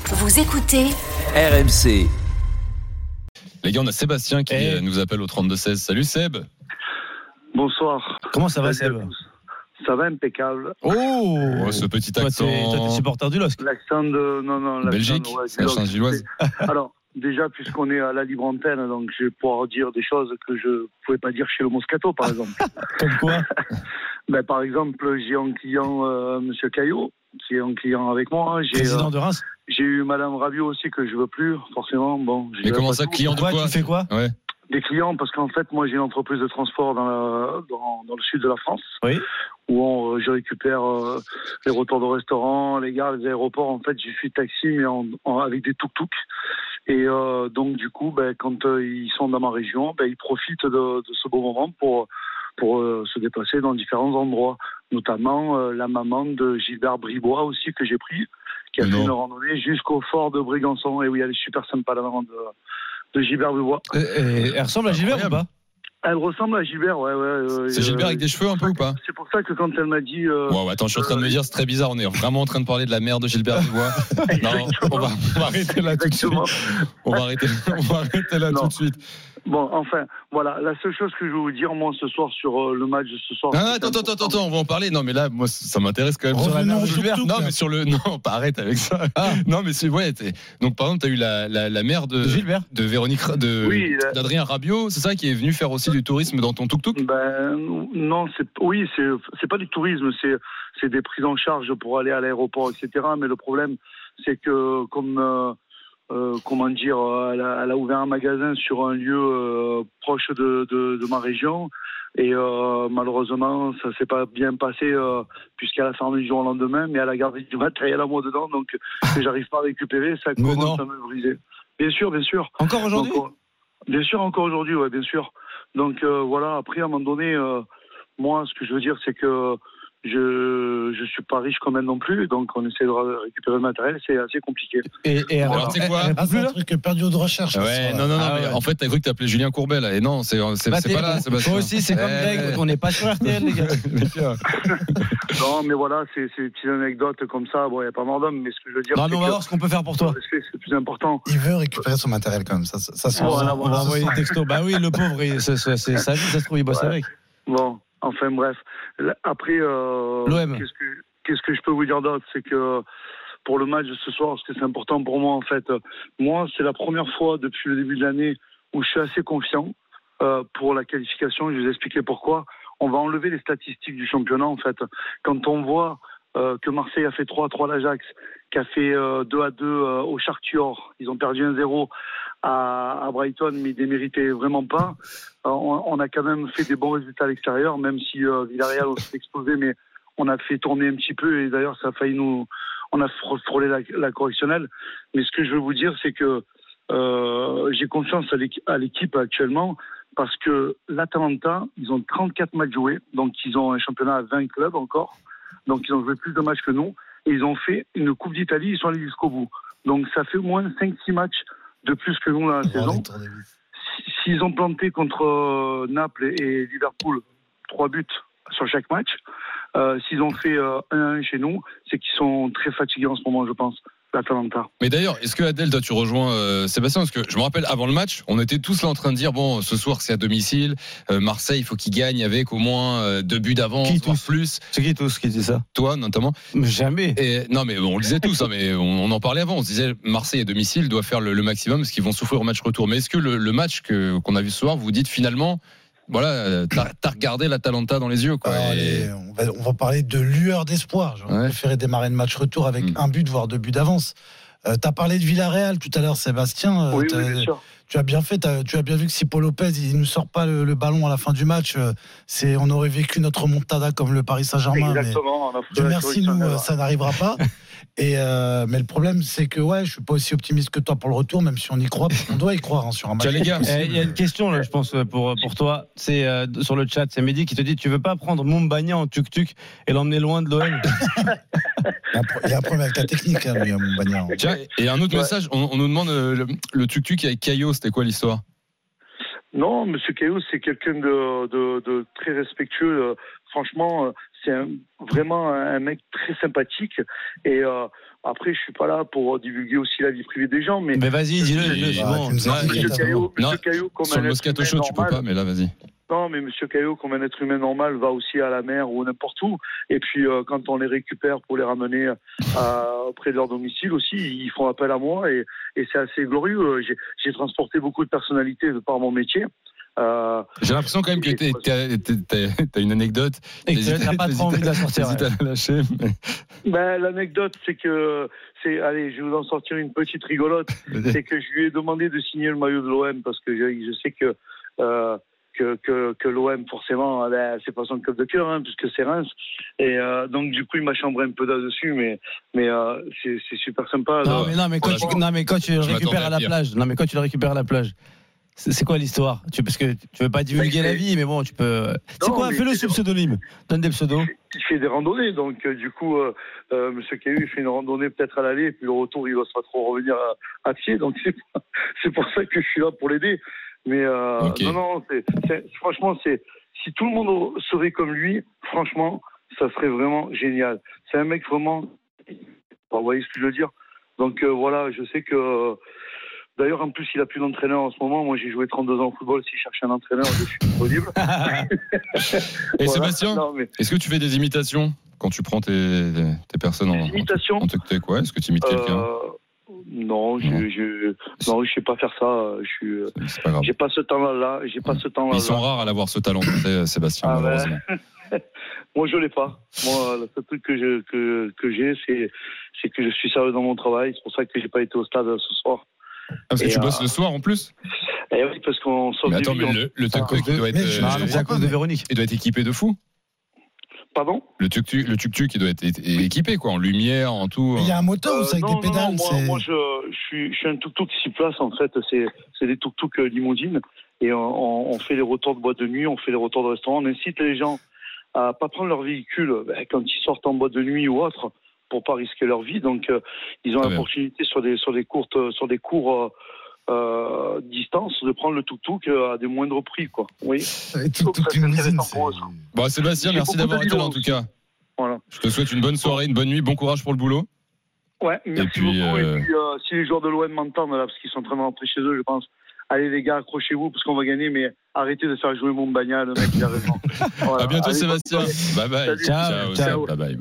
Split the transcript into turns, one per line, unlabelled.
Vous écoutez
RMC.
Les gars, on a Sébastien qui nous appelle au 32-16. Salut Seb.
Bonsoir.
Comment ça va, Seb ?
Ça va impeccable.
Oh, ce petit accent.
Toi, t'es supporter du LOSC.
L'accent de... Non, l'accent
Belgique,
de...
la Saint-Gilloise.
Alors, déjà, puisqu'on est à la libre antenne, donc je vais pouvoir dire des choses que je ne pouvais pas dire chez le Moscato, par exemple.
Comme quoi ?
Par exemple, j'ai un client, Monsieur Caillot, qui est un client avec moi.
Président de Reims.
J'ai eu Madame Rabiot aussi, que je ne veux plus, forcément. Bon,
mais comment ça, client de quoi ?
Tu fais quoi ?
Ouais.
Des clients, parce qu'en fait, moi, j'ai une entreprise de transport dans le sud de la France.
Oui.
Où je récupère les retours de restaurants, les gares, les aéroports. En fait, je suis taxi, mais avec des tuk-tuk. Et donc, du coup, quand ils sont dans ma région, ils profitent de ce beau moment pour se déplacer dans différents endroits. Notamment la maman de Gilbert Bribois aussi, que j'ai pris, qui a fait une randonnée jusqu'au fort de Brégançon. Et oui, elle est super sympa, la maman de Gilbert Bribois.
Elle ressemble à Gilbert ou pas ?
Elle ressemble à Gilbert, ouais.
C'est Gilbert avec des cheveux un peu ou pas ?
C'est pour ça que quand elle m'a dit...
Wow, attends, je suis en train de me dire, c'est très bizarre, on est vraiment en train de parler de la mère de Gilbert Bribois. Non, on va arrêter là tout de suite. On va arrêter là tout de suite.
Bon, enfin, voilà, la seule chose que je veux vous dire, moi, ce soir, sur le match de ce soir...
Attends, on va en parler. Non, mais là, moi, ça m'intéresse quand même.
Sur la mère de Gilbert.
Non, mais sur le... Non, pas arrête avec ça. Ah. Non, mais c'est... Ouais, donc, par exemple, t'as eu la mère de Gilbert, de Véronique, d'Adrien Rabiot, c'est ça, qui est venu faire aussi du tourisme dans ton tuk-tuk ?
Non, c'est pas du tourisme, c'est des prises en charge pour aller à l'aéroport, etc. Mais le problème, c'est que comme... elle a ouvert un magasin sur un lieu proche de ma région et malheureusement ça s'est pas bien passé puisqu'elle a fermé du jour au lendemain, mais elle a gardé du matériel à moi dedans, donc que j'arrive pas à récupérer, ça commence à me briser. Bien sûr.
Encore aujourd'hui ?
Bien sûr, encore aujourd'hui, ouais, bien sûr. Donc voilà, après à un moment donné, moi ce que je veux dire c'est que je suis pas riche comme elle non plus, donc on essaie de récupérer le matériel, c'est assez compliqué.
Et alors, c'est quoi ?
C'est un truc perdu de recherche.
Ouais, non, mais en fait, t'as cru que t'appelais Julien Courbet, là, et non, c'est pas là, Sébastien.
Toi aussi, c'est comme Greg, on n'est pas sur RTL, les gars.
Non, mais voilà, c'est des petites anecdotes comme ça, bon, il n'y a pas mort d'homme, mais ce que je veux dire...
Non, mais on va voir ce qu'on peut faire pour toi.
C'est le plus important.
Il veut récupérer son matériel quand même, ça se
on va envoyer des textos. Bah oui, le pauvre, c'est sa vie, ça se trouve, il bosse avec.
Bon. Enfin bref, après, qu'est-ce que je peux vous dire d'autre ? C'est que pour le match de ce soir, parce que c'est important pour moi en fait, moi c'est la première fois depuis le début de l'année où je suis assez confiant pour la qualification. Je vais vous expliquer pourquoi. On va enlever les statistiques du championnat en fait. Quand on voit que Marseille a fait 3-3 à l'Ajax, qui a fait 2-2 au Chartior, ils ont perdu 1-0 à Brighton, mais ils ne déméritaient vraiment pas. On a quand même fait des bons résultats à l'extérieur, même si Villarreal s'est explosé, mais on a fait tourner un petit peu, et d'ailleurs ça a failli on a frôlé la correctionnelle. Mais ce que je veux vous dire, c'est que j'ai confiance à l'équipe actuellement, parce que l'Atalanta, ils ont 34 matchs joués, donc ils ont un championnat à 20 clubs encore, donc ils ont joué plus de matchs que nous, et ils ont fait une Coupe d'Italie, ils sont allés jusqu'au bout. Donc ça fait au moins 5-6 matchs de plus que nous dans la saison. S'ils ont planté contre Naples et Liverpool 3 buts sur chaque match, s'ils ont fait 1-1 chez nous, c'est qu'ils sont très fatigués en ce moment, je pense, l'Atalanta.
Mais d'ailleurs, est-ce que Adèle, toi tu rejoins Sébastien ? Parce que je me rappelle, avant le match, on était tous là en train de dire, bon, ce soir c'est à domicile, Marseille, il faut qu'il gagne avec au moins 2 buts d'avance, voire plus.
C'est qui tous qui dit ça ?
Toi, notamment.
Mais jamais.
Non, mais on le disait tous, hein, mais on en parlait avant. On se disait, Marseille à domicile doit faire le maximum parce qu'ils vont souffrir au match retour. Mais est-ce que le match qu'on a vu ce soir, vous dites finalement, voilà, t'as regardé l'Atalanta dans les yeux, quoi.
On va parler de lueur d'espoir. J'aurais préféré démarrer le match retour avec un but, voire 2 buts d'avance. T'as parlé de Villarreal tout à l'heure, Sébastien.
Oui, bien sûr.
Tu as bien fait, tu as bien vu que si Paul Lopez il ne sort pas le ballon à la fin du match, on aurait vécu notre remontada comme le Paris Saint-Germain.
Exactement.
Dieu merci, nous, ça n'arrivera pas. Mais le problème, c'est que je suis pas aussi optimiste que toi pour le retour, même si on y croit, on doit y croire sur un match.
Les gars, il y a une question là, je pense pour toi. C'est sur le chat, c'est Mehdi qui te dit, tu veux pas prendre Moumbagna en tuk-tuk et l'emmener loin de l'OM ?
Il y a un problème avec la technique, lui, à Moumbagna.
Tiens, et un autre message, on nous demande le tuk-tuk avec Caillot, c'était quoi l'histoire ?
Non, Monsieur Caillot, c'est quelqu'un de très respectueux. Franchement, vraiment un mec très sympathique. Et après, je suis pas là pour divulguer aussi la vie privée des gens. Mais
vas-y, dis-le.
Monsieur Caillot, comme
sur
un
le
être
Moscato
humain
Show, tu peux
normal.
pas, mais là, vas-y.
Non, mais Monsieur Caillot, comme un être humain normal, va aussi à la mer ou n'importe où. Et puis, quand on les récupère pour les ramener près de leur domicile aussi, ils font appel à moi. Et c'est assez glorieux. J'ai transporté beaucoup de personnalités de par mon métier.
J'ai l'impression quand même que t'as une anecdote.
Et que t'as pas trop envie de la sortir.
T'hésites à la lâcher.
L'anecdote, c'est que allez, je vais vous en sortir une petite rigolote. C'est que je lui ai demandé de signer le maillot de l'OM parce que je sais que l'OM forcément, c'est pas son club de cœur, puisque c'est Reims. Et donc du coup, il m'a chambré un peu là-dessus, mais c'est super sympa.
Non, mais quand tu le récupères à la plage. Non, mais quand tu le récupères à la plage. C'est quoi l'histoire? Parce que tu veux pas divulguer la vie, mais bon, tu peux. C'est quoi? Fais-le sous pseudonyme. Donne des pseudos.
Il fait des randonnées, donc du coup, Monsieur Caillou, il fait une randonnée peut-être à l'aller, et puis le retour, il va pas trop revenir à pied. Donc c'est pour ça que je suis là pour l'aider. Mais
okay.
Non, franchement, si tout le monde serait comme lui, franchement, ça serait vraiment génial. C'est un mec vraiment. Vous voyez ce que je veux dire? Donc voilà, je sais que. D'ailleurs, en plus, il n'a plus d'entraîneur en ce moment. Moi, j'ai joué 32 ans au football. S'il cherche un entraîneur, je suis disponible.
Et voilà. Sébastien, est-ce que tu fais des imitations quand tu prends tes personnes en tic-tac, ouais? Est-ce que tu imites quelqu'un?
Non, je sais pas faire ça.
C'est pas grave.
J'ai pas ce temps-là.
Ils sont rares à l'avoir ce talent, Sébastien, malheureusement.
Moi, je l'ai pas. Moi, le seul truc que j'ai, c'est que je suis sérieux dans mon travail. C'est pour ça que j'ai pas été au stade ce soir.
Parce que tu bosses le soir en plus?
Eh oui, parce qu'on sort.
Mais attends, mais le tuk-tuk doit être.
C'est à cause de Véronique.
Il doit être équipé de fou.
Pardon?
Le tuk-tuk, il doit être équipé, quoi, en lumière, en tout.
Il y a un moteur ou c'est avec des pédales?
Moi, je suis un tuk-tuk 6 places, en fait. C'est des tuk-tuk limousines. Et on fait les retours de boîte de nuit, on fait les retours de restaurant. On incite les gens à pas prendre leur véhicule quand ils sortent en boîte de nuit ou autre, pour pas risquer leur vie. Donc ils ont l'opportunité sur des courts distances de prendre le tuk-tuk à des moindres prix, quoi. Oui.
Bon, Sébastien, merci d'avoir été là en tout cas.
Voilà.
Je te souhaite une bonne soirée, une bonne nuit, bon courage pour le boulot.
Ouais, merci beaucoup. Et puis si les joueurs de l'OM m'entendent là, parce qu'ils sont en train de rentrer chez eux, je pense. Allez les gars, accrochez-vous parce qu'on va gagner, mais arrêtez de faire jouer Mumbagna, le mec il a raison. Voilà.
À bientôt, Sébastien. Bye bye.
Salut.
Ciao. Bye bye.